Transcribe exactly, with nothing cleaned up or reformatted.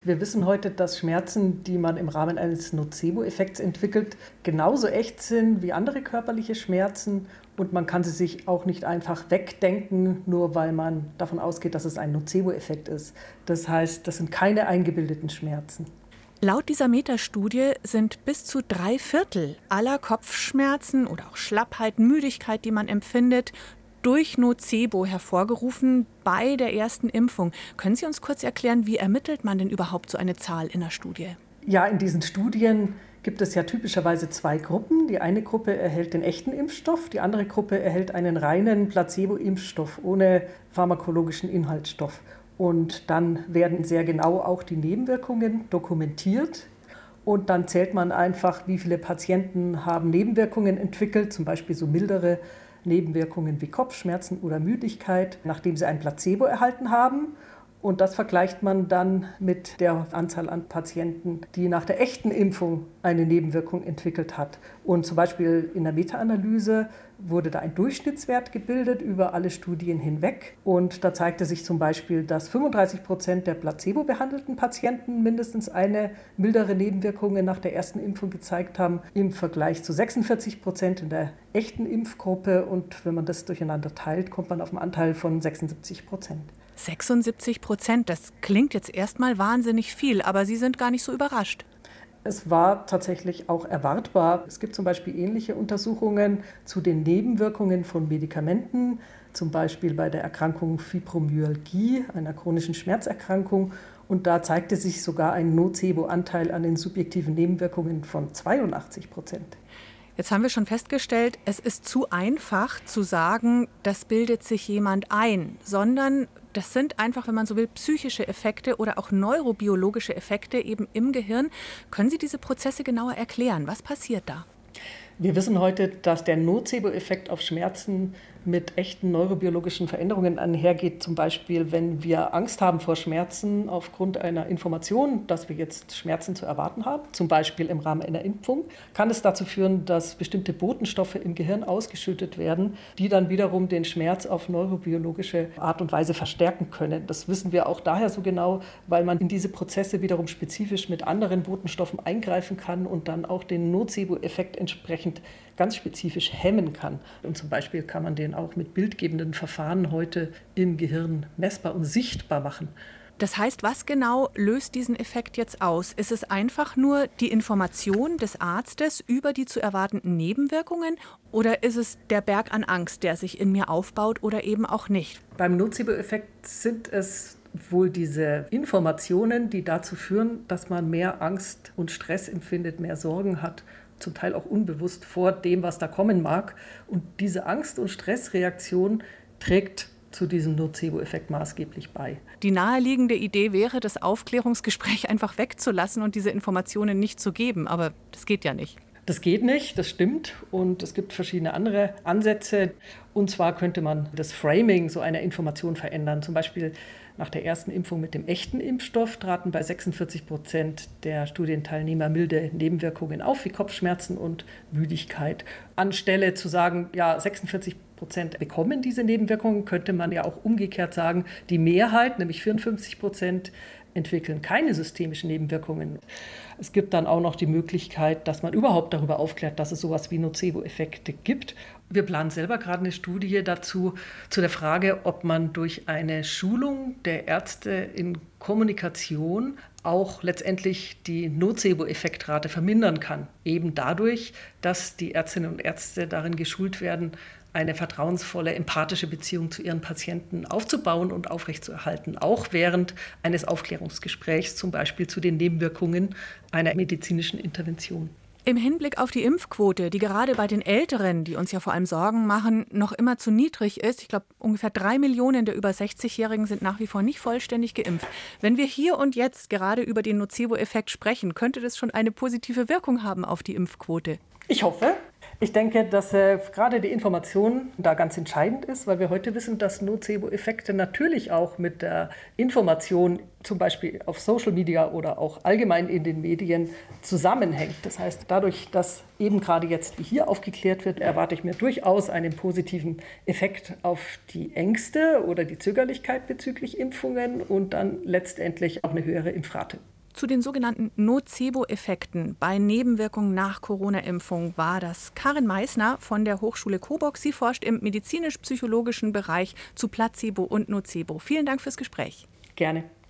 Wir wissen heute, dass Schmerzen, die man im Rahmen eines Nocebo-Effekts entwickelt, genauso echt sind wie andere körperliche Schmerzen und man kann sie sich auch nicht einfach wegdenken, nur weil man davon ausgeht, dass es ein Nocebo-Effekt ist. Das heißt, das sind keine eingebildeten Schmerzen. Laut dieser Metastudie sind bis zu drei Viertel aller Kopfschmerzen oder auch Schlappheit, Müdigkeit, die man empfindet, durch Nocebo hervorgerufen bei der ersten Impfung. Können Sie uns kurz erklären, wie ermittelt man denn überhaupt so eine Zahl in der Studie? Ja, in diesen Studien gibt es ja typischerweise zwei Gruppen. Die eine Gruppe erhält den echten Impfstoff, die andere Gruppe erhält einen reinen Placebo-Impfstoff ohne pharmakologischen Inhaltsstoff. Und dann werden sehr genau auch die Nebenwirkungen dokumentiert. Und dann zählt man einfach, wie viele Patienten haben Nebenwirkungen entwickelt, zum Beispiel so mildere Nebenwirkungen wie Kopfschmerzen oder Müdigkeit, nachdem sie ein Placebo erhalten haben. Und das vergleicht man dann mit der Anzahl an Patienten, die nach der echten Impfung eine Nebenwirkung entwickelt hat. Und zum Beispiel in der Meta-Analyse wurde da ein Durchschnittswert gebildet über alle Studien hinweg. Und da zeigte sich zum Beispiel, dass fünfunddreißig Prozent der placebo-behandelten Patienten mindestens eine mildere Nebenwirkung nach der ersten Impfung gezeigt haben, im Vergleich zu sechsundvierzig Prozent in der echten Impfgruppe. Und wenn man das durcheinander teilt, kommt man auf einen Anteil von sechsundsiebzig Prozent. sechsundsiebzig Prozent, das klingt jetzt erstmal wahnsinnig viel, aber Sie sind gar nicht so überrascht. Es war tatsächlich auch erwartbar. Es gibt zum Beispiel ähnliche Untersuchungen zu den Nebenwirkungen von Medikamenten, zum Beispiel bei der Erkrankung Fibromyalgie, einer chronischen Schmerzerkrankung. Und da zeigte sich sogar ein Nocebo-Anteil an den subjektiven Nebenwirkungen von zweiundachtzig Prozent. Jetzt haben wir schon festgestellt, es ist zu einfach zu sagen, das bildet sich jemand ein, sondern das sind einfach, wenn man so will, psychische Effekte oder auch neurobiologische Effekte eben im Gehirn. Können Sie diese Prozesse genauer erklären? Was passiert da? Wir wissen heute, dass der Nocebo-Effekt auf Schmerzen mit echten neurobiologischen Veränderungen einhergeht. Zum Beispiel, wenn wir Angst haben vor Schmerzen aufgrund einer Information, dass wir jetzt Schmerzen zu erwarten haben, zum Beispiel im Rahmen einer Impfung, kann es dazu führen, dass bestimmte Botenstoffe im Gehirn ausgeschüttet werden, die dann wiederum den Schmerz auf neurobiologische Art und Weise verstärken können. Das wissen wir auch daher so genau, weil man in diese Prozesse wiederum spezifisch mit anderen Botenstoffen eingreifen kann und dann auch den Nocebo-Effekt entsprechend ganz spezifisch hemmen kann. Und zum Beispiel kann man den auch mit bildgebenden Verfahren heute im Gehirn messbar und sichtbar machen. Das heißt, was genau löst diesen Effekt jetzt aus? Ist es einfach nur die Information des Arztes über die zu erwartenden Nebenwirkungen oder ist es der Berg an Angst, der sich in mir aufbaut oder eben auch nicht? Beim Nocebo-Effekt sind es wohl diese Informationen, die dazu führen, dass man mehr Angst und Stress empfindet, mehr Sorgen hat, zum Teil auch unbewusst vor dem, was da kommen mag. Und diese Angst- und Stressreaktion trägt zu diesem Nocebo-Effekt maßgeblich bei. Die naheliegende Idee wäre, das Aufklärungsgespräch einfach wegzulassen und diese Informationen nicht zu geben. Aber das geht ja nicht. Das geht nicht, das stimmt. Und es gibt verschiedene andere Ansätze. Und zwar könnte man das Framing so einer Information verändern. Zum Beispiel nach der ersten Impfung mit dem echten Impfstoff traten bei sechsundvierzig Prozent der Studienteilnehmer milde Nebenwirkungen auf, wie Kopfschmerzen und Müdigkeit. Anstelle zu sagen, ja, sechsundvierzig Prozent bekommen diese Nebenwirkungen, könnte man ja auch umgekehrt sagen, die Mehrheit, nämlich vierundfünfzig Prozent, entwickeln keine systemischen Nebenwirkungen. Es gibt dann auch noch die Möglichkeit, dass man überhaupt darüber aufklärt, dass es sowas wie Nocebo-Effekte gibt. Wir planen selber gerade eine Studie dazu, zu der Frage, ob man durch eine Schulung der Ärzte in Kommunikation auch letztendlich die Nocebo-Effektrate vermindern kann. Eben dadurch, dass die Ärztinnen und Ärzte darin geschult werden, eine vertrauensvolle, empathische Beziehung zu ihren Patienten aufzubauen und aufrechtzuerhalten, auch während eines Aufklärungsgesprächs, zum Beispiel zu den Nebenwirkungen einer medizinischen Intervention. Im Hinblick auf die Impfquote, die gerade bei den Älteren, die uns ja vor allem Sorgen machen, noch immer zu niedrig ist, ich glaube, ungefähr drei Millionen der über sechzig-Jährigen sind nach wie vor nicht vollständig geimpft. Wenn wir hier und jetzt gerade über den Nocebo-Effekt sprechen, könnte das schon eine positive Wirkung haben auf die Impfquote? Ich hoffe. Ich denke, dass äh, gerade die Information da ganz entscheidend ist, weil wir heute wissen, dass Nocebo-Effekte natürlich auch mit der Information, zum Beispiel auf Social Media oder auch allgemein in den Medien, zusammenhängt. Das heißt, dadurch, dass eben gerade jetzt wie hier aufgeklärt wird, erwarte ich mir durchaus einen positiven Effekt auf die Ängste oder die Zögerlichkeit bezüglich Impfungen und dann letztendlich auch eine höhere Impfrate. Zu den sogenannten Nocebo-Effekten bei Nebenwirkungen nach Corona-Impfung war das Karin Meissner von der Hochschule Coburg. Sie forscht im medizinisch-psychologischen Bereich zu Placebo und Nocebo. Vielen Dank fürs Gespräch. Gerne.